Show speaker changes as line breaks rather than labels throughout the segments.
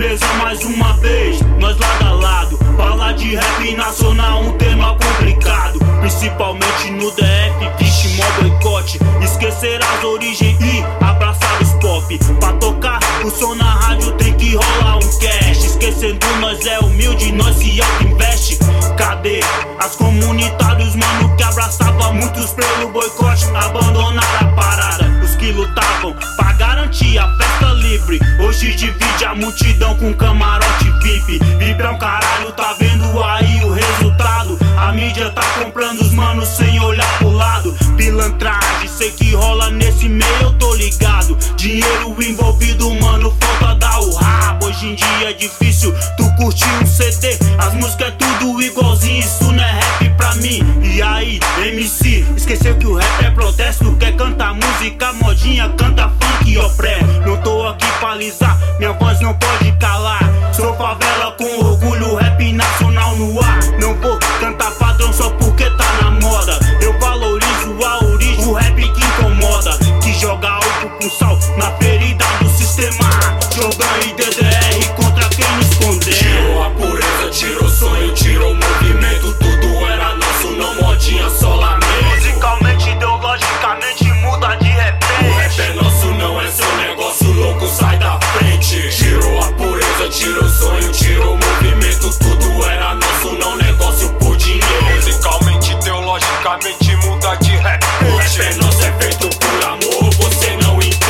beleza, mais uma vez, nós lado a lado. Falar de rap nacional, um tema complicado, principalmente no DF, vixe, mó boicote. Esquecer as origens e abraçar os pop. Pra tocar o som na rádio tem que rolar um cash. Esquecendo nós é humilde, nós se auto-investe. Cadê as comunitários, mano, que abraçava muitos pelo boicote? Abandonaram a parada, os que lutavam pra garantir a festa livre. Hoje divide a multidão com camarote VIP. Vibra um caralho, tá vendo aí o resultado? A mídia tá comprando os manos sem olhar pro lado. Pilantragem, sei que rola nesse meio, eu tô ligado. Dinheiro envolvido, mano, falta dar o rabo. Hoje em dia é difícil tu curtir um CD. As músicas é tudo igualzinho, isso não é rap pra mim. E aí, MC, esqueceu que o rap é protesto? Quer cantar música modinha, canta funk ou pré. Não tô aqui pra alisar, minha voz não pode calar. Sou favela com orgulho, rap nacional no ar. Não vou cantar padrão só porque tá na moda. Eu valorizo a origem, o rap que incomoda, que joga álcool com sal na ferida do sistema. Jogando em DDR contra quem nos condena.
Tirou a pureza, tirou o sonho, tirou o movimento. Tudo era nosso, não modinha, só lamento.
Musicalmente, ideologicamente, muda de repente.
O rap é nosso, não é seu negócio, louco, sai da frente. Tirou a pureza, tirou o sonho, tirou o movimento. Tudo era nosso, não negócio por dinheiro.
Musicalmente, ideologicamente, muda de repente.
O rap é nosso, é feito por amor, você não entende.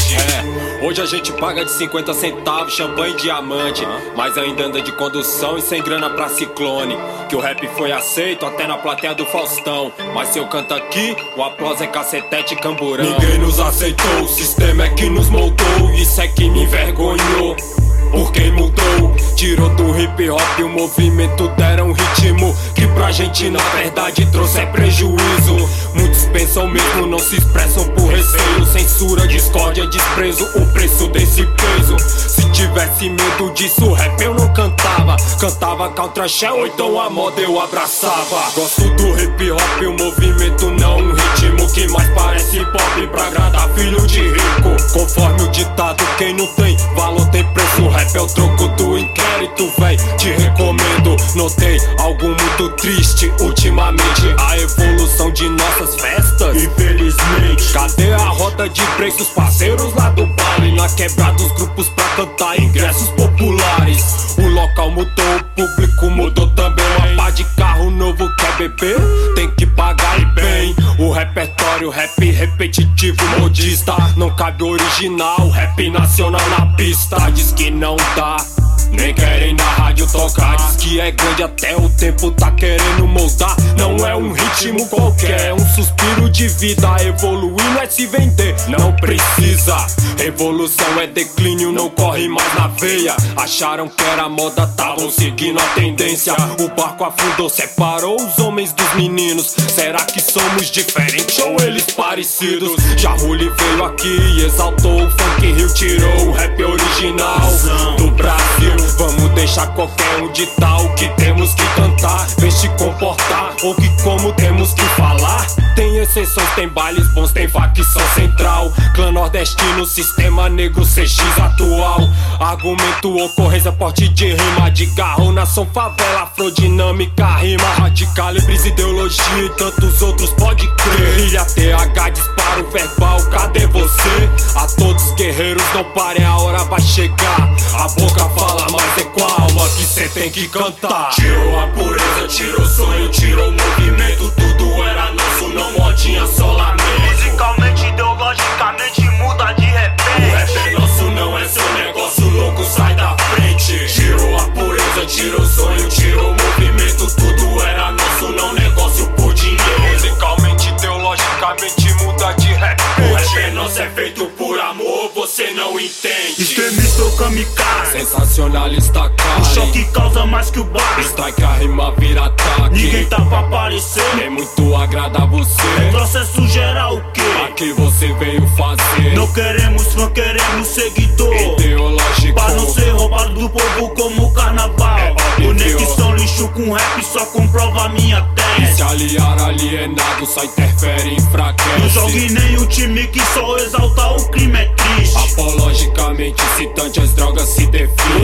Hoje a gente paga de 50 centavos, champanhe e diamante, mas ainda anda de condução e sem grana pra ciclone. Que o rap foi aceito até na plateia do Faustão, mas se eu canto aqui, o aplauso é cacetete e camburão.
Ninguém nos aceitou, o sistema é que nos moldou.
Isso é que me envergonhou, por quem mudou. Tirou do hip hop o movimento, deram um ritmo que pra gente na verdade trouxe é prejuízo. Muitos pensam mesmo, não se expressam por receio. Censura, discórdia, desprezo, o preço desse peso. Se tivesse medo disso, rap eu não cantava. Cantava Counter Shell ou então a moda eu abraçava. Gosto do hip hop, o movimento, não um ritmo que mais parece pop pra agradar filho de rico. Conforme o ditado, quem não tem valor tem preço. O rap é o troco do inquérito, véi, te recomendo. Notei algo muito triste ultimamente, a evolução de nossas festas,
infelizmente.
Cadê a rota de preços, parceiros lá do baile? Na quebrada os grupos pra cantar ingressos populares. O local mudou, o público mudou também. Uma pá de carro novo quer beber, tem que pagar e bem. O repertório, rap repetitivo, modista. Não cabe original, rap nacional na pista. Diz que não dá, nem querem na rádio tocar. Diz que é grande até o tempo tá querendo moldar. Não é um ritmo qualquer, é um suspiro de vida. Evoluir não é se vender, não precisa. Revolução é declínio, não corre mais na veia. Acharam que era moda, tavam seguindo a tendência. O barco afundou, separou os homens dos meninos. Será que somos diferentes ou eles parecidos? Já Rulli veio aqui e exaltou o funk Rio. Tirou o rap original do Brasil. Vamos deixar qualquer um ditar o que temos que cantar. Vem se comportar ou que como temos que falar. Tem exceções, tem bailes bons, tem facção central. Clã nordestino, sistema negro, CX atual. Argumento, ocorrência, porte de rima. De garro, nação, favela, afrodinâmica, rima. Radicalibres, ideologia e tantos outros, pode crer. Guerrilha, TH, disparo verbal, cadê você? A todos guerreiros, não parem, a hora vai chegar. A boca fala, mas é com a alma que cê tem que cantar.
Tirou a pureza, tirou o sonho, tirou o movimento. Tudo era nosso, não modinha, só lamento.
Musicalmente, ideologicamente, muda de repente.
O rap é nosso, não é seu negócio, louco, sai da frente. Tirou a pureza, tirou o sonho, tirou o movimento. Tudo era nosso, não negócio por dinheiro.
Musicalmente, ideologicamente, muda de repente.
O rap é nosso, é feito por amor, você não entende.
Extremista ou kamikaze,
sensacionalista, cara.
o choque causa mais que o baile.
Strike, a rima vira ataque.
Ninguém tá pra aparecer,
nem muito agrada a você.
processo geral o quê?
Aqui você veio fazer.
Não queremos fã, queremos seguidor.
Ideológico,
pra não ser roubado do povo como o carnaval. Conexão lixo com rap só comprova minha
e se
tese.
aliar alienado só interfere,
Não
enfraquece.
jogue nenhum time que só exalta o crime é triste.
Apologicamente citante, as drogas se definem.
Hoje qualquer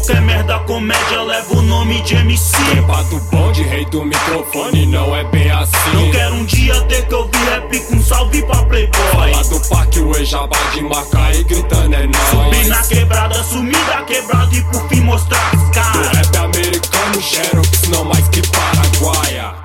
qualquer merda, comédia leva o nome de MC.
Trepa do bonde, rei do microfone, não é bem assim.
Não quero um dia ter que ouvir rap com salve pra playboy.
Fala do parque, o Ejabá de marca e gritando é nóis.
Subir na quebrada, sumir da quebrada e por fim mostrar as caras.
Do rap americano, Xerox, não mais que Paraguaia.